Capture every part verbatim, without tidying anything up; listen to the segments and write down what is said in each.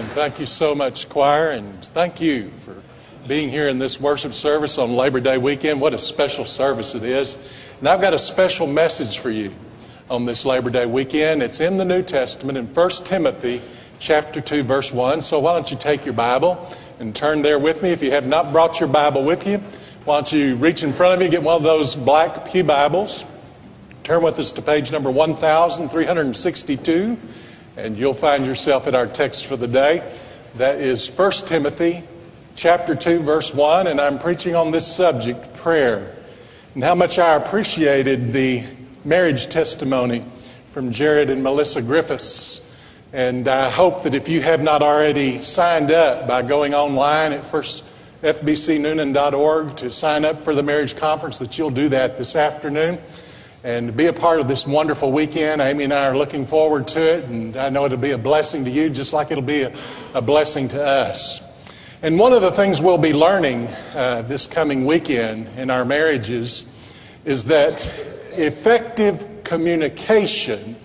Amen. Thank you so much, choir, and thank you for being here in this worship service on Labor Day weekend. What a special service it is. And I've got a special message for you on this Labor Day weekend. It's in the New Testament in First Timothy chapter two, verse one. So why don't you take your Bible and turn there with me. If you have not brought your Bible with you, why don't you reach in front of you, get one of those black pew Bibles. Turn with us to page number one thousand three hundred sixty-two. And you'll find yourself at our text for the day. That is First Timothy chapter two, verse one. And I'm preaching on this subject, prayer. And how much I appreciated the marriage testimony from Jared and Melissa Griffiths. And I hope that if you have not already signed up by going online at first f b c noonan dot org to sign up for the marriage conference, that you'll do that this afternoon. And be a part of this wonderful weekend. Amy and I are looking forward to it, and I know it'll be a blessing to you, just like it'll be a, a blessing to us. And one of the things we'll be learning uh, this coming weekend in our marriages is that effective communication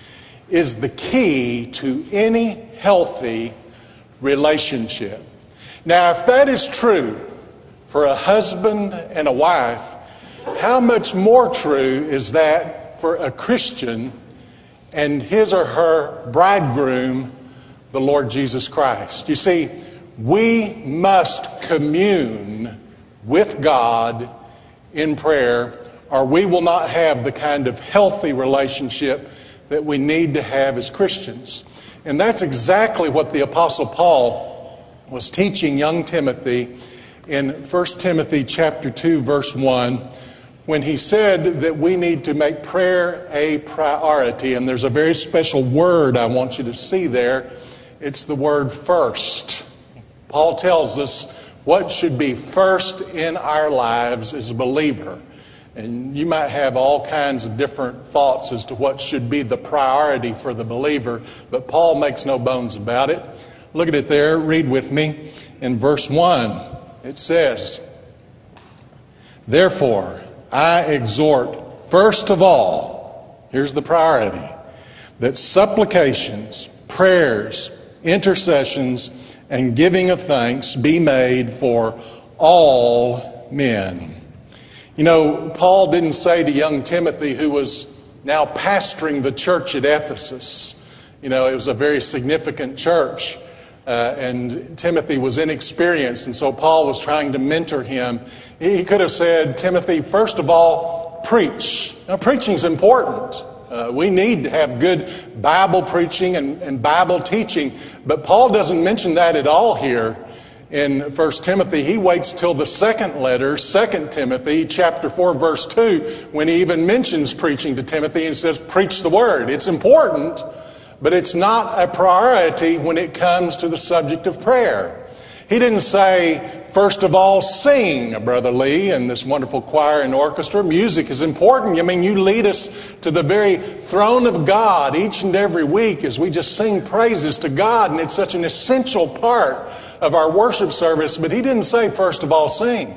is the key to any healthy relationship. Now, if that is true for a husband and a wife, how much more true is that for a Christian and his or her bridegroom, the Lord Jesus Christ? You see, we must commune with God in prayer, or we will not have the kind of healthy relationship that we need to have as Christians. And that's exactly what the Apostle Paul was teaching young Timothy in First Timothy chapter two, verse one. When he said that we need to make prayer a priority. And there's a very special word I want you to see there. It's the word first. Paul tells us what should be first in our lives as a believer. And you might have all kinds of different thoughts as to what should be the priority for the believer, but Paul makes no bones about it. Look at it there. Read with me. In verse one, it says, "Therefore, I exhort, first of all," here's the priority, "that supplications, prayers, intercessions, and giving of thanks be made for all men." You know, Paul didn't say to young Timothy, who was now pastoring the church at Ephesus. You know, it was a very significant church. Uh, and Timothy was inexperienced, and so Paul was trying to mentor him. He could have said, "Timothy, first of all, preach." Now, preaching's important. Uh, we need to have good Bible preaching and, and Bible teaching, but Paul doesn't mention that at all here in First Timothy. He waits till the second letter, Second Timothy, chapter four, verse two, when he even mentions preaching to Timothy and says, "Preach the word." It's important, but it's not a priority when it comes to the subject of prayer. He didn't say, "First of all, sing, Brother Lee, and this wonderful choir and orchestra." Music is important. I mean, you lead us to the very throne of God each and every week as we just sing praises to God, and it's such an essential part of our worship service. But he didn't say, "First of all, sing."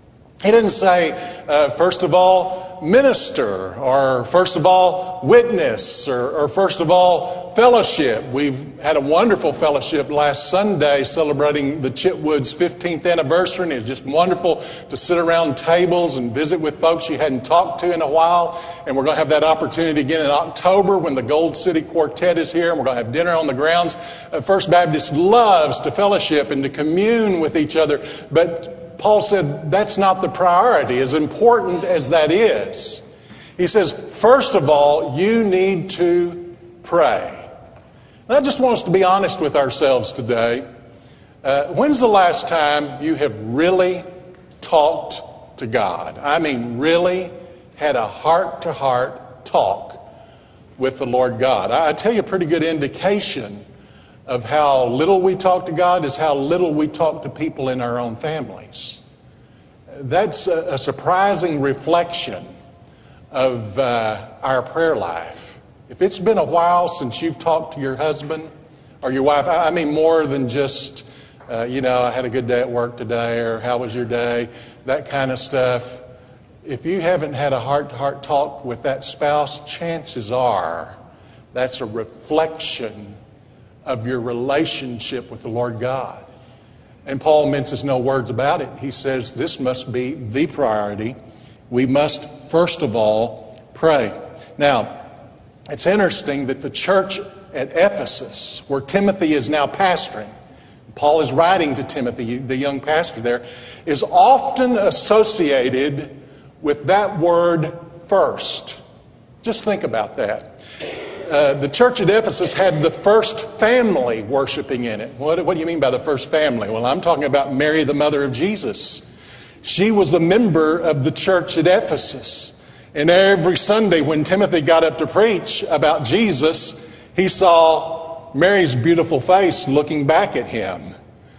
He didn't say, uh, "First of all, minister," or "First of all, witness," or, or "First of all, fellowship." We've had a wonderful fellowship last Sunday celebrating the Chitwood's fifteenth anniversary, and it was just wonderful to sit around tables and visit with folks you hadn't talked to in a while. And we're going to have that opportunity again in October when the Gold City Quartet is here, and we're going to have dinner on the grounds. Uh, First Baptist loves to fellowship and to commune with each other, but Paul said that's not the priority, as important as that is. He says, first of all, you need to pray. And I just want us to be honest with ourselves today. Uh, when's the last time you have really talked to God? I mean, really had a heart-to-heart talk with the Lord God? I, I tell you a pretty good indication of how little we talk to God is how little we talk to people in our own families. That's a, a surprising reflection of uh, our prayer life. If it's been a while since you've talked to your husband or your wife, I mean more than just, uh, you know, "I had a good day at work today," or "How was your day?" that kind of stuff. If you haven't had a heart-to-heart talk with that spouse, chances are that's a reflection of your relationship with the Lord God. And Paul minces no words about it. He says this must be the priority. We must, first of all, pray. Now, it's interesting that the church at Ephesus, where Timothy is now pastoring, Paul is writing to Timothy, the young pastor there, is often associated with that word first. Just think about that. Uh, the church at Ephesus had the first family worshiping in it. What, what do you mean by the first family? Well, I'm talking about Mary, the mother of Jesus. She was a member of the church at Ephesus. And every Sunday when Timothy got up to preach about Jesus, he saw Mary's beautiful face looking back at him.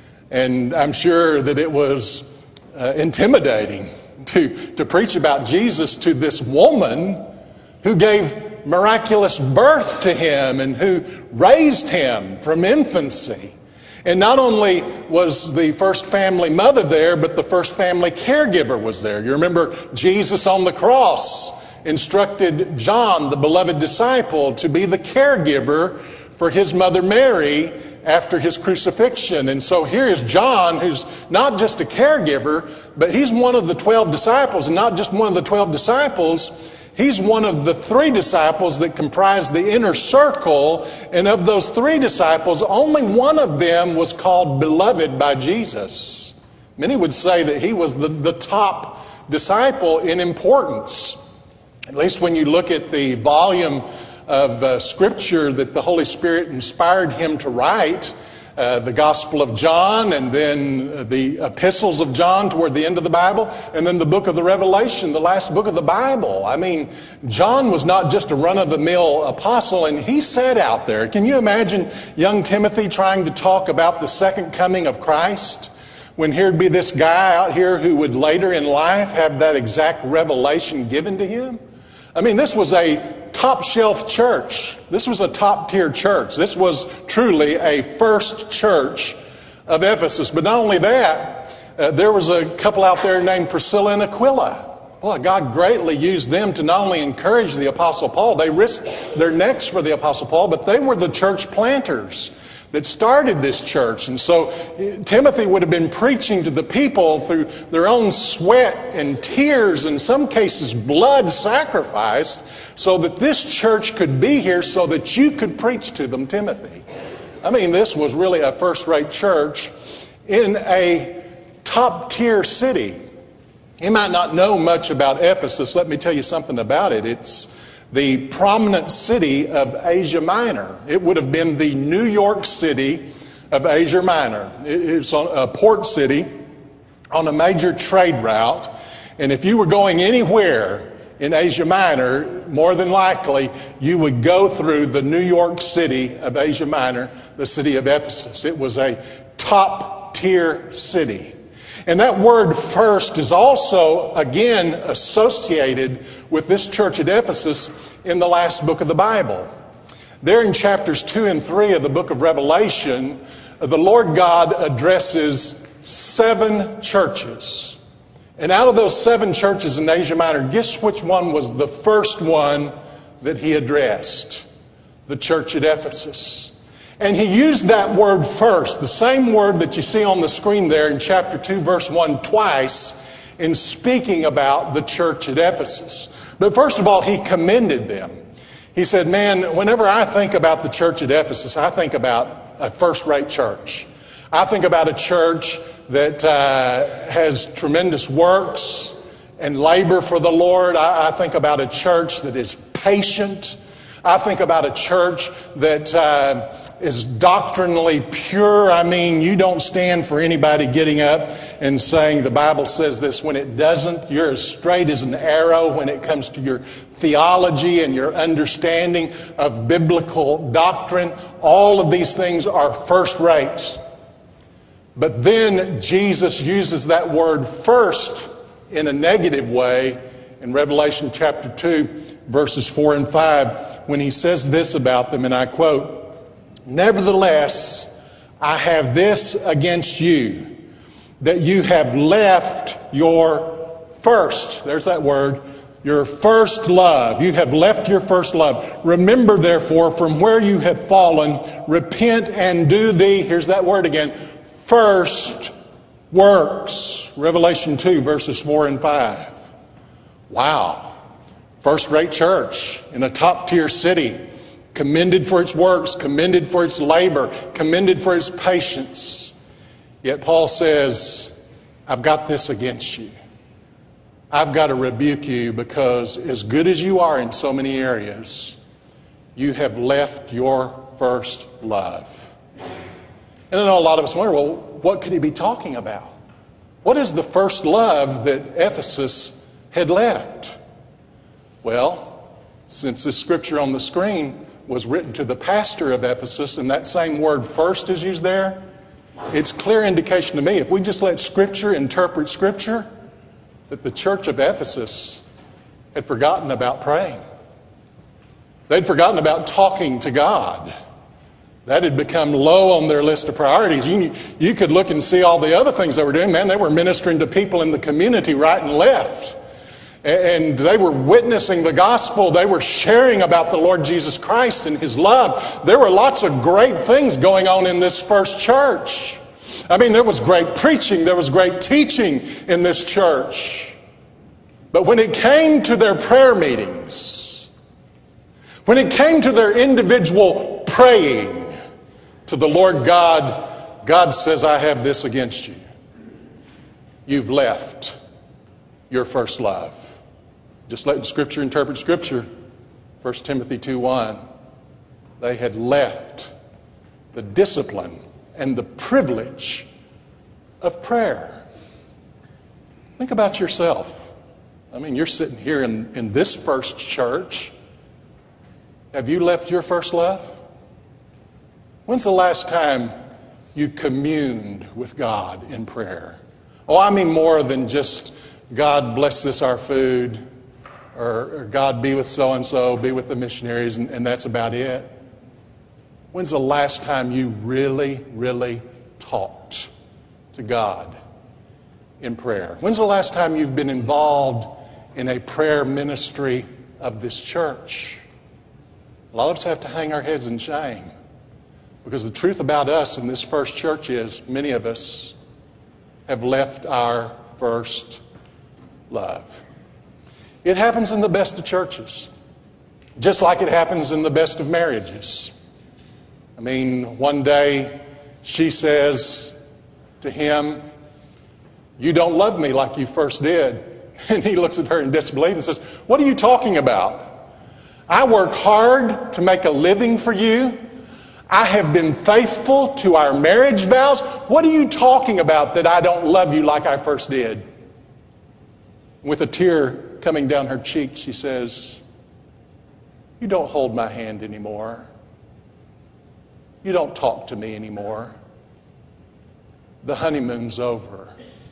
And I'm sure that it was uh, intimidating to, to preach about Jesus to this woman who gave miraculous birth to him and who raised him from infancy. And not only was the first family mother there, but the first family caregiver was there. You remember Jesus on the cross instructed John, the beloved disciple, to be the caregiver for his mother Mary after his crucifixion. And so here is John, who's not just a caregiver, but he's one of the twelve disciples, and not just one of the twelve disciples. He's one of the three disciples that comprise the inner circle, and of those three disciples, only one of them was called beloved by Jesus. Many would say that he was the, the top disciple in importance. At least when you look at the volume of uh, Scripture that the Holy Spirit inspired him to write, Uh, the Gospel of John, and then the epistles of John toward the end of the Bible, and then the book of the Revelation, the last book of the Bible. I mean, John was not just a run-of-the-mill apostle, and he sat out there. Can you imagine young Timothy trying to talk about the second coming of Christ, when here'd be this guy out here who would later in life have that exact revelation given to him? I mean, this was a top-shelf church. This was a top-tier church. This was truly a first church of Ephesus. But not only that, uh, there was a couple out there named Priscilla and Aquila. Well, God greatly used them to not only encourage the Apostle Paul, they risked their necks for the Apostle Paul, but they were the church planters that started this church. And so Timothy would have been preaching to the people through their own sweat and tears, in some cases blood sacrificed, so that this church could be here so that you could preach to them, Timothy. I mean, this was really a first-rate church in a top-tier city. You might not know much about Ephesus. Let me tell you something about it. It's the prominent city of Asia Minor. It would have been the New York City of Asia Minor. It's a port city on a major trade route. And if you were going anywhere in Asia Minor, more than likely you would go through the New York City of Asia Minor, the city of Ephesus. It was a top-tier city. And that word first is also, again, associated with this church at Ephesus in the last book of the Bible. There in chapters two and three of the book of Revelation, the Lord God addresses seven churches. And out of those seven churches in Asia Minor, guess which one was the first one that he addressed? The church at Ephesus. And he used that word first, the same word that you see on the screen there in chapter two, verse one, twice, in speaking about the church at Ephesus. But first of all, he commended them. He said, man, whenever I think about the church at Ephesus, I think about a first-rate church. I think about a church that uh, has tremendous works and labor for the Lord. I, I think about a church that is patient. I think about a church that uh, is doctrinally pure. I mean, you don't stand for anybody getting up and saying the Bible says this when it doesn't. You're as straight as an arrow when it comes to your theology and your understanding of biblical doctrine. All of these things are first rate. But then Jesus uses that word first in a negative way in Revelation chapter two, verses four and five. When he says this about them, and I quote, "Nevertheless, I have this against you, that you have left your first," there's that word, your first love. You have left your first love. Remember, therefore, from where you have fallen, repent and do the, here's that word again, first works. Revelation two, verses four and five. Wow. First-rate church in a top-tier city. Commended for its works, commended for its labor, commended for its patience. Yet Paul says, I've got this against you. I've got to rebuke you because as good as you are in so many areas, you have left your first love. And I know a lot of us wonder, well, what could he be talking about? What is the first love that Ephesus had left? Well, since this scripture on the screen was written to the pastor of Ephesus, and that same word first is used there, it's clear indication to me, if we just let Scripture interpret Scripture, that the church of Ephesus had forgotten about praying. They'd forgotten about talking to God. That had become low on their list of priorities. You, you could look and see all the other things they were doing. Man, they were ministering to people in the community right and left. And they were witnessing the gospel. They were sharing about the Lord Jesus Christ and His love. There were lots of great things going on in this first church. I mean, there was great preaching. There was great teaching in this church. But when it came to their prayer meetings, when it came to their individual praying to the Lord God, God says, I have this against you. You've left your first love. Just letting Scripture interpret Scripture. First Timothy two one. They had left the discipline and the privilege of prayer. Think about yourself. I mean, you're sitting here in, in this first church. Have you left your first love? When's the last time you communed with God in prayer? Oh, I mean more than just God bless this our food, or, or God be with so-and-so, be with the missionaries, and, and that's about it. When's the last time you really, really talked to God in prayer? When's the last time you've been involved in a prayer ministry of this church? A lot of us have to hang our heads in shame, because the truth about us in this first church is many of us have left our first love. It happens in the best of churches, just like it happens in the best of marriages. I mean, one day she says to him, you don't love me like you first did. And he looks at her in disbelief and says, what are you talking about? I work hard to make a living for you. I have been faithful to our marriage vows. What are you talking about that I don't love you like I first did? With a tear coming down her cheek, she says, you don't hold my hand anymore. You don't talk to me anymore. The honeymoon's over.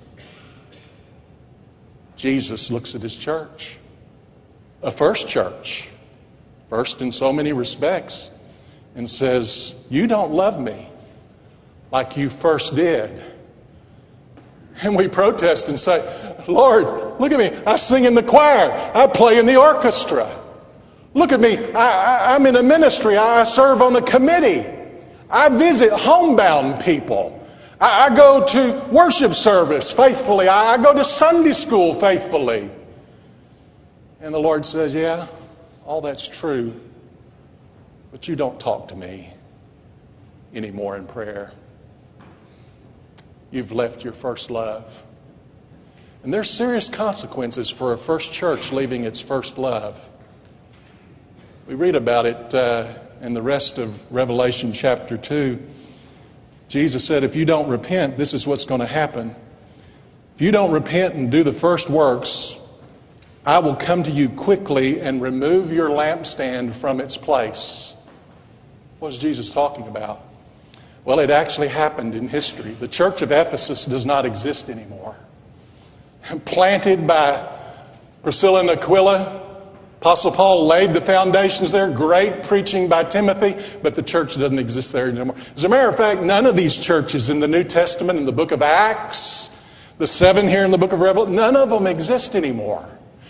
Jesus looks at His church, a first church, first in so many respects, and says, you don't love me like you first did. And we protest and say, Lord, look at me. I sing in the choir. I play in the orchestra. Look at me. I, I, I'm in a ministry. I serve on a committee. I visit homebound people. I, I go to worship service faithfully. I, I go to Sunday school faithfully. And the Lord says, yeah, all that's true, but you don't talk to me anymore in prayer. You've left your first love. And there's serious consequences for a first church leaving its first love. We read about it uh, in the rest of Revelation chapter two. Jesus said, if you don't repent, this is what's going to happen. If you don't repent and do the first works, I will come to you quickly and remove your lampstand from its place. What is Jesus talking about? Well, it actually happened in history. The church of Ephesus does not exist anymore. Planted by Priscilla and Aquila, Apostle Paul laid the foundations there. Great preaching by Timothy, but the church doesn't exist there anymore. As a matter of fact, none of these churches in the New Testament, in the book of Acts, the seven here in the book of Revelation, none of them exist anymore.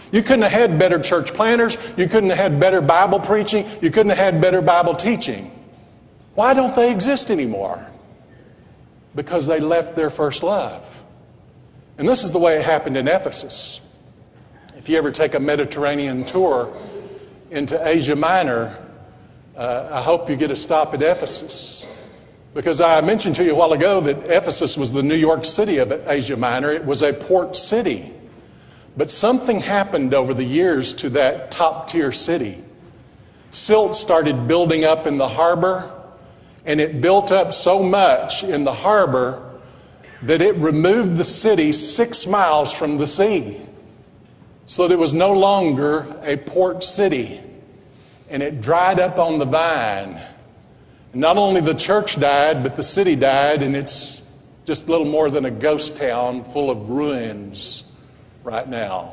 You couldn't have had better church planners. You couldn't have had better Bible preaching. You couldn't have had better Bible teaching. Why don't they exist anymore? Because they left their first love. And this is the way it happened in Ephesus. If you ever take a Mediterranean tour into Asia Minor, uh, I hope you get a stop at Ephesus. Because I mentioned to you a while ago that Ephesus was the New York City of Asia Minor. It was a port city. But something happened over the years to that top-tier city. Silt started building up in the harbor, and it built up so much in the harbor that it removed the city six miles from the sea. So that it was no longer a port city, and it dried up on the vine. And not only the church died, but the city died, and it's just a little more than a ghost town full of ruins right now.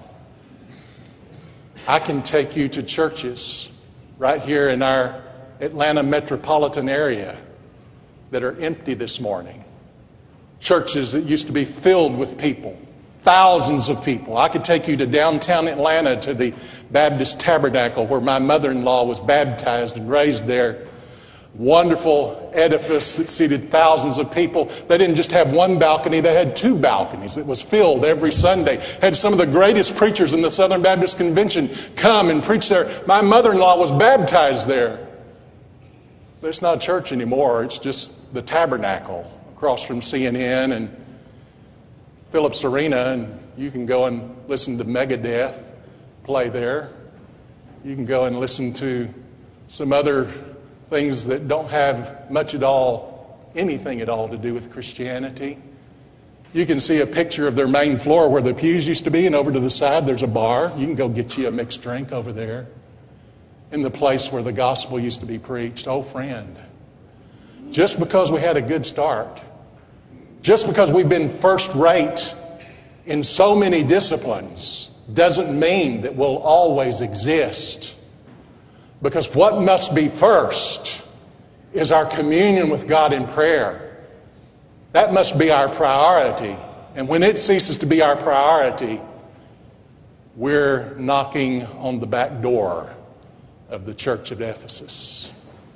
I can take you to churches right here in our Atlanta metropolitan area that are empty this morning. Churches that used to be filled with people, thousands of people. I could take you to downtown Atlanta to the Baptist Tabernacle where my mother-in-law was baptized and raised there. Wonderful edifice that seated thousands of people. They didn't just have one balcony, they had two balconies that was filled every Sunday. Had some of the greatest preachers in the Southern Baptist Convention come and preach there. My mother-in-law was baptized there. But it's not a church anymore, it's just the Tabernacle across from C N N and Phillips Arena, and you can go and listen to Megadeth play there. You can go and listen to some other things that don't have much at all, anything at all to do with Christianity. You can see a picture of their main floor where the pews used to be, and over to the side there's a bar. You can go get you a mixed drink over there in the place where the gospel used to be preached. Oh, friend, just because we had a good start, just because we've been first rate in so many disciplines, doesn't mean that we'll always exist. Because what must be first is our communion with God in prayer. That must be our priority. And when it ceases to be our priority, we're knocking on the back door of the church of Ephesus.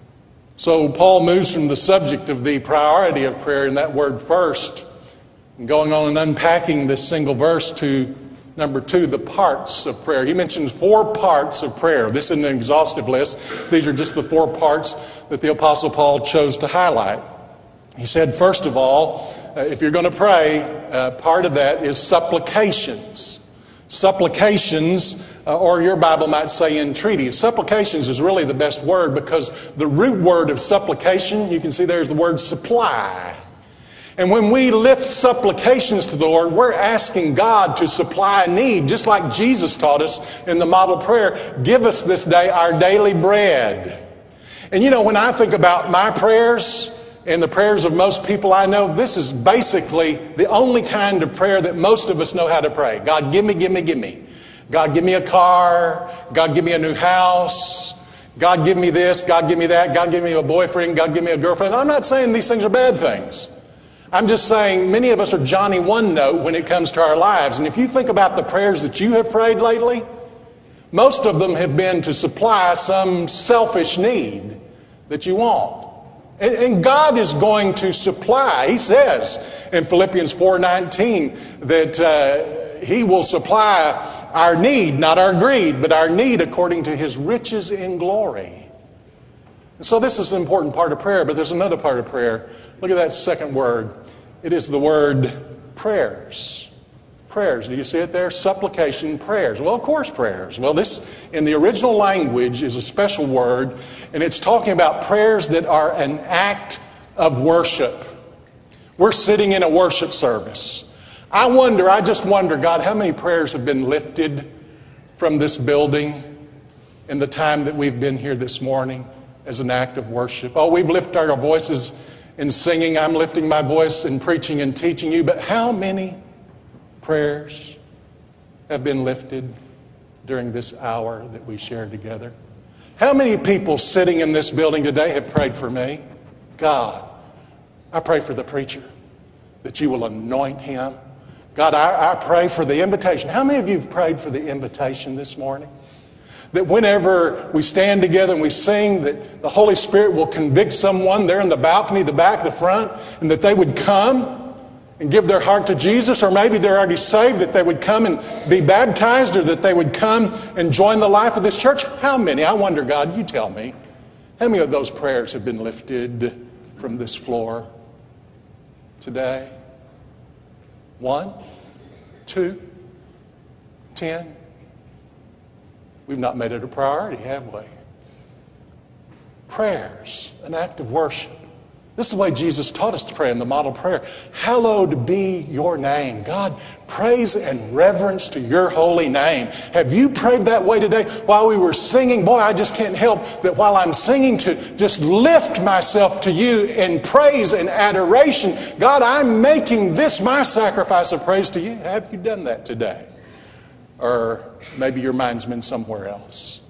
So Paul moves from the subject of the priority of prayer in that word first, and going on and unpacking this single verse to number two, the parts of prayer. He mentions four parts of prayer. This isn't an exhaustive list. These are just the four parts that the Apostle Paul chose to highlight. He said, first of all, uh, if you're going to pray, uh, part of that is supplications. Supplications, uh, or your Bible might say entreaties. Supplications is really the best word because the root word of supplication, you can see there's the word supply. And when we lift supplications to the Lord, we're asking God to supply a need, just like Jesus taught us in the model prayer, give us this day our daily bread. And you know, when I think about my prayers and the prayers of most people I know, this is basically the only kind of prayer that most of us know how to pray. God, give me, give me, give me. God, give me a car. God, give me a new house. God, give me this. God, give me that. God, give me a boyfriend. God, give me a girlfriend. I'm not saying these things are bad things. I'm just saying many of us are Johnny One Note when it comes to our lives. And if you think about the prayers that you have prayed lately, most of them have been to supply some selfish need that you want. And, and God is going to supply. He says in Philippians four nineteen that uh, He will supply our need, not our greed, but our need according to His riches in glory. And so this is an important part of prayer, but there's another part of prayer. Look at that second word. It is the word prayers. Prayers. Do you see it there? Supplication, prayers. Well, of course, prayers. Well, this, in the original language, is a special word, and it's talking about prayers that are an act of worship. We're sitting in a worship service. I wonder, I just wonder, God, how many prayers have been lifted from this building in the time that we've been here this morning as an act of worship? Oh, we've lifted our voices in singing. I'm lifting my voice in preaching and teaching you. But how many prayers have been lifted during this hour that we share together? How many people sitting in this building today have prayed for me? God, I pray for the preacher, that you will anoint him. God, I, I pray for the invitation. How many of you have prayed for the invitation this morning? That whenever we stand together and we sing, that the Holy Spirit will convict someone there in the balcony, the back, the front, and that they would come and give their heart to Jesus, or maybe they're already saved, that they would come and be baptized, or that they would come and join the life of this church. How many? I wonder, God, you tell me. How many of those prayers have been lifted from this floor today? One? Two? Ten? We've not made it a priority, have we? Prayers, an act of worship. This is the way Jesus taught us to pray in the model prayer. Hallowed be your name. God, praise and reverence to your holy name. Have you prayed that way today? While we were singing, boy, I just can't help that while I'm singing to just lift myself to you in praise and adoration. God, I'm making this my sacrifice of praise to you. Have you done that today? Or maybe your mind's been somewhere else.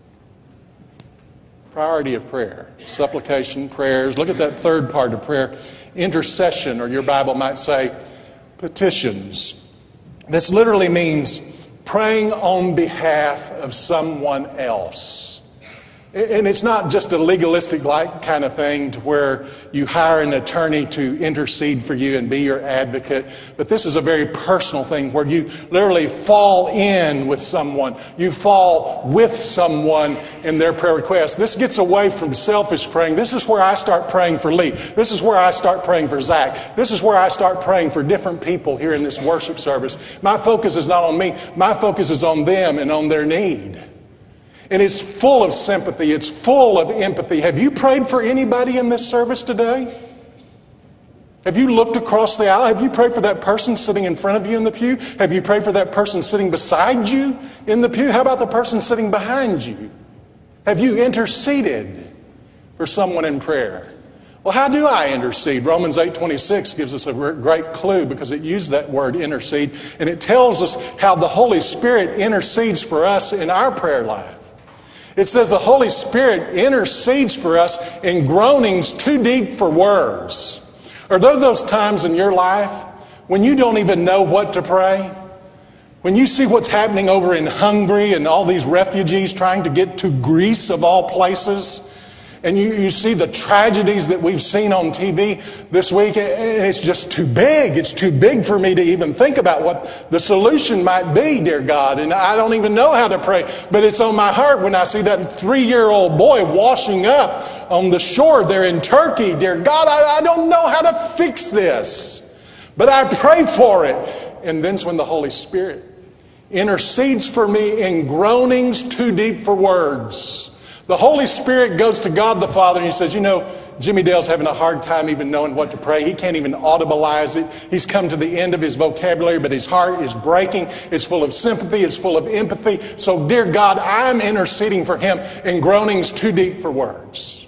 Priority of prayer. Supplication, prayers. Look at that third part of prayer. Intercession, or your Bible might say petitions. This literally means praying on behalf of someone else. And it's not just a legalistic like kind of thing to where you hire an attorney to intercede for you and be your advocate. But this is a very personal thing where you literally fall in with someone. You fall with someone in their prayer request. This gets away from selfish praying. This is where I start praying for Lee. This is where I start praying for Zach. This is where I start praying for different people here in this worship service. My focus is not on me. My focus is on them and on their need. And it's full of sympathy. It's full of empathy. Have you prayed for anybody in this service today? Have you looked across the aisle? Have you prayed for that person sitting in front of you in the pew? Have you prayed for that person sitting beside you in the pew? How about the person sitting behind you? Have you interceded for someone in prayer? Well, how do I intercede? Romans eight twenty-six gives us a great clue because it used that word intercede. And it tells us how the Holy Spirit intercedes for us in our prayer life. It says the Holy Spirit intercedes for us in groanings too deep for words. Are there those times in your life when you don't even know what to pray? When you see what's happening over in Hungary and all these refugees trying to get to Greece of all places, and you, you see the tragedies that we've seen on T V this week, and it's just too big. It's too big for me to even think about what the solution might be, dear God. And I don't even know how to pray. But it's on my heart when I see that three-year-old boy washing up on the shore there in Turkey. Dear God, I, I don't know how to fix this. But I pray for it. And then's when the Holy Spirit intercedes for me in groanings too deep for words. The Holy Spirit goes to God the Father and he says, you know, Jimmy Dale's having a hard time even knowing what to pray. He can't even audibilize it. He's come to the end of his vocabulary, but his heart is breaking. It's full of sympathy. It's full of empathy. So, dear God, I'm interceding for him in groanings too deep for words.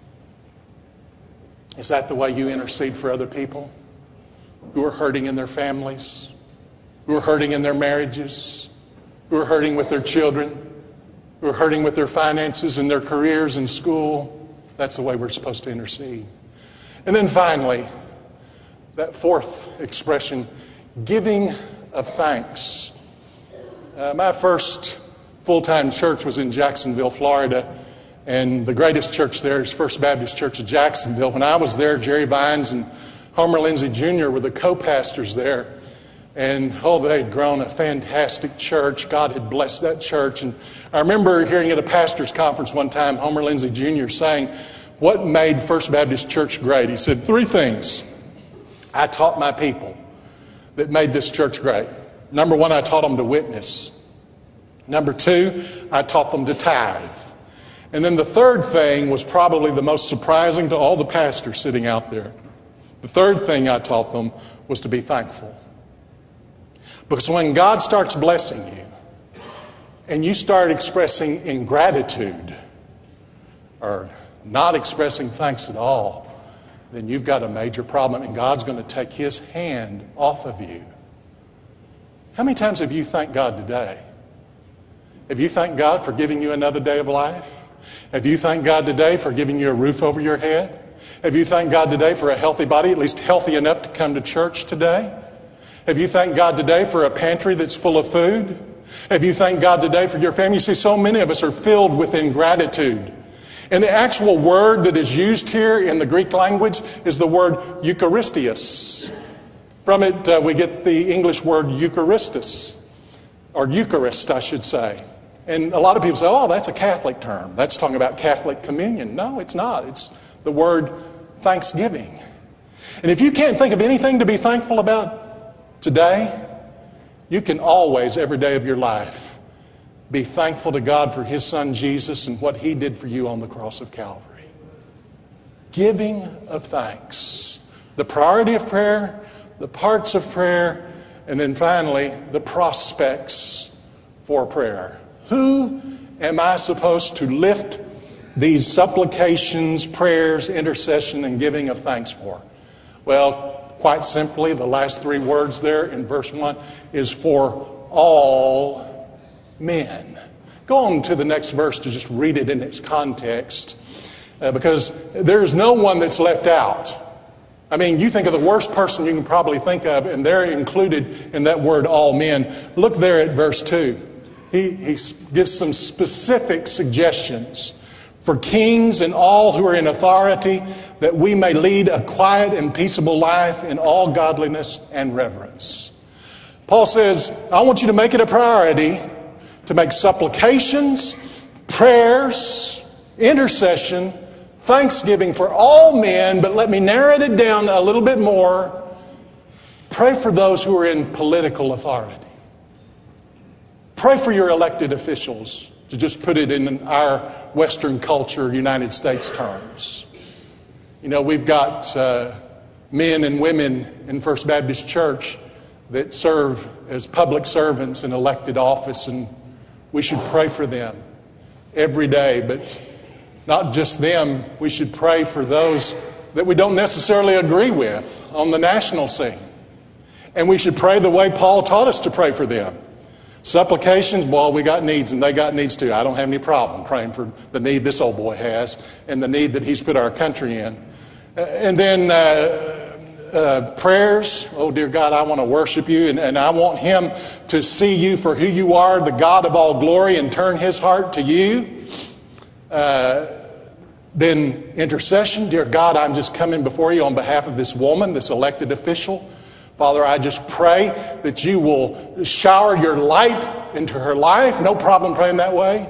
Is that the way you intercede for other people who are hurting in their families, who are hurting in their marriages, who are hurting with their children, who are hurting with their finances and their careers in school? That's the way we're supposed to intercede. And then finally, that fourth expression, giving of thanks. Uh, my first full-time church was in Jacksonville, Florida, and the greatest church there is First Baptist Church of Jacksonville. When I was there, Jerry Vines and Homer Lindsay Junior were the co-pastors there. And, oh, they had grown a fantastic church. God had blessed that church. And I remember hearing at a pastor's conference one time, Homer Lindsay Junior saying, what made First Baptist Church great? He said, three things I taught my people that made this church great. Number one, I taught them to witness. Number two, I taught them to tithe. And then the third thing was probably the most surprising to all the pastors sitting out there. The third thing I taught them was to be thankful. Because when God starts blessing you and you start expressing ingratitude or not expressing thanks at all, then you've got a major problem and God's going to take his hand off of you. How many times have you thanked God today? Have you thanked God for giving you another day of life? Have you thanked God today for giving you a roof over your head? Have you thanked God today for a healthy body, at least healthy enough to come to church today? Have you thanked God today for a pantry that's full of food? Have you thanked God today for your family? You see, so many of us are filled with ingratitude. And the actual word that is used here in the Greek language is the word Eucharistios. From it, uh, we get the English word Eucharistus, or Eucharist, I should say. And a lot of people say, oh, that's a Catholic term. That's talking about Catholic communion. No, it's not. It's the word thanksgiving. And if you can't think of anything to be thankful about today, you can always, every day of your life, be thankful to God for His Son Jesus and what He did for you on the cross of Calvary. Giving of thanks. The priority of prayer, the parts of prayer, and then finally, the prospects for prayer. Who am I supposed to lift these supplications, prayers, intercession, and giving of thanks for? Well, quite simply, the last three words there in verse one is for all men. Go on to the next verse to just read it in its context, uh, because there's no one that's left out. I mean, you think of the worst person you can probably think of, and they're included in that word, all men. Look there at verse two. He, he gives some specific suggestions for kings and all who are in authority, that we may lead a quiet and peaceable life in all godliness and reverence. Paul says, I want you to make it a priority to make supplications, prayers, intercession, thanksgiving for all men, but let me narrow it down a little bit more. Pray for those who are in political authority. Pray for your elected officials, to just put it in our Western culture, United States terms. You know, we've got uh, men and women in First Baptist Church that serve as public servants in elected office, and we should pray for them every day. But not just them, we should pray for those that we don't necessarily agree with on the national scene. And we should pray the way Paul taught us to pray for them. Supplications, well, we got needs and they got needs too. I don't have any problem praying for the need this old boy has and the need that he's put our country in. And then uh, uh, prayers, oh dear God, I want to worship you, and, and I want Him to see you for who you are, the God of all glory, and turn His heart to you. Uh, then intercession, dear God, I'm just coming before you on behalf of this woman, this elected official. Father, I just pray that you will shower your light into her life. No problem praying that way.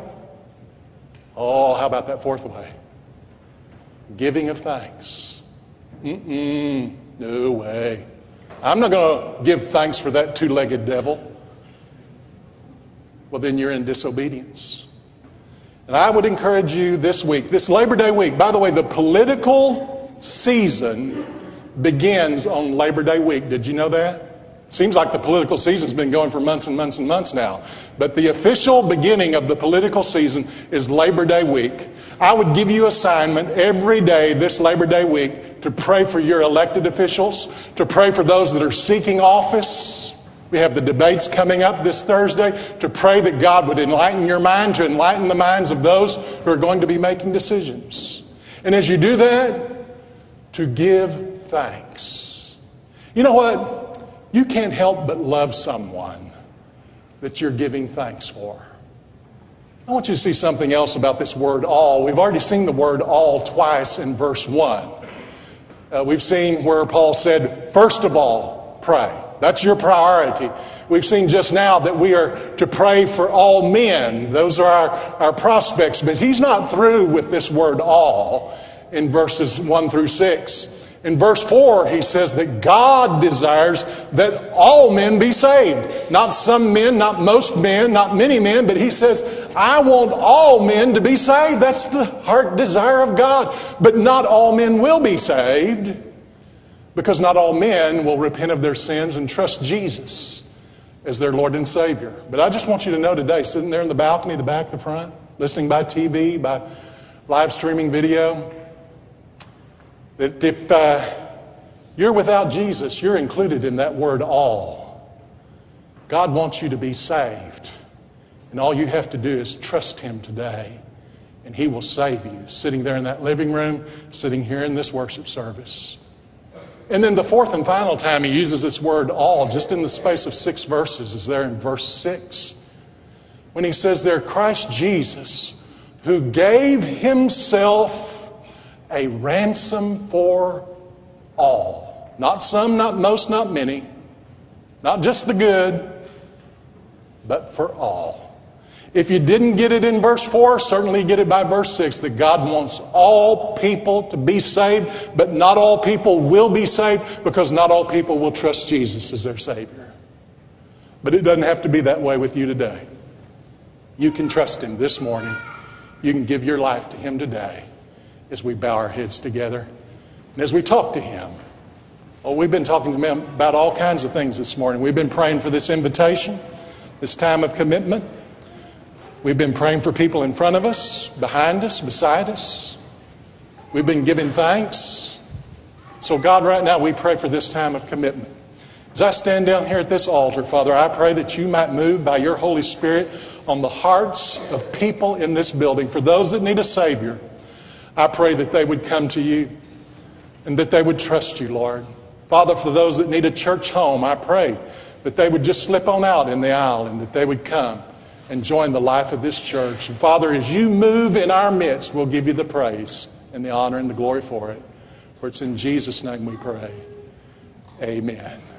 Oh, how about that fourth way? Giving of thanks. Mm-mm, no way. I'm not going to give thanks for that two-legged devil. Well, then you're in disobedience. And I would encourage you this week, this Labor Day week. By the way, the political season begins on Labor Day week. Did you know that? Seems like the political season's been going for months and months and months now. But the official beginning of the political season is Labor Day week. I would give you assignment every day this Labor Day week to pray for your elected officials, to pray for those that are seeking office. We have the debates coming up this Thursday, to pray that God would enlighten your mind, to enlighten the minds of those who are going to be making decisions. And as you do that, to give thanks. You know what? You can't help but love someone that you're giving thanks for. I want you to see something else about this word all. We've already seen the word all twice in verse one. Uh, we've seen where Paul said, first of all, pray. That's your priority. We've seen just now that we are to pray for all men. Those are our, our prospects. But he's not through with this word all in verses one through six. In verse four, he says that God desires that all men be saved. Not some men, not most men, not many men, but he says, I want all men to be saved. That's the heart desire of God. But not all men will be saved, because not all men will repent of their sins and trust Jesus as their Lord and Savior. But I just want you to know today, sitting there in the balcony, the back, the front, listening by T V, by live streaming video, that if uh, you're without Jesus, you're included in that word all. God wants you to be saved. And all you have to do is trust Him today, and He will save you, sitting there in that living room, sitting here in this worship service. And then the fourth and final time he uses this word all, just in the space of six verses, is there in verse six. When he says there, Christ Jesus, who gave himself a ransom for all. Not some, not most, not many. Not just the good, but for all. If you didn't get it in verse four, certainly get it by verse six, that God wants all people to be saved, but not all people will be saved because not all people will trust Jesus as their Savior. But it doesn't have to be that way with you today. You can trust Him this morning. You can give your life to Him today as we bow our heads together and as we talk to Him. Oh, we've been talking to Him about all kinds of things this morning. We've been praying for this invitation, this time of commitment. We've been praying for people in front of us, behind us, beside us. We've been giving thanks. So God, right now we pray for this time of commitment. As I stand down here at this altar, Father, I pray that you might move by your Holy Spirit on the hearts of people in this building. For those that need a Savior, I pray that they would come to you and that they would trust you, Lord. Father, for those that need a church home, I pray that they would just slip on out in the aisle and that they would come and join the life of this church. And Father, as you move in our midst, we'll give you the praise and the honor and the glory for it. For it's in Jesus' name we pray. Amen.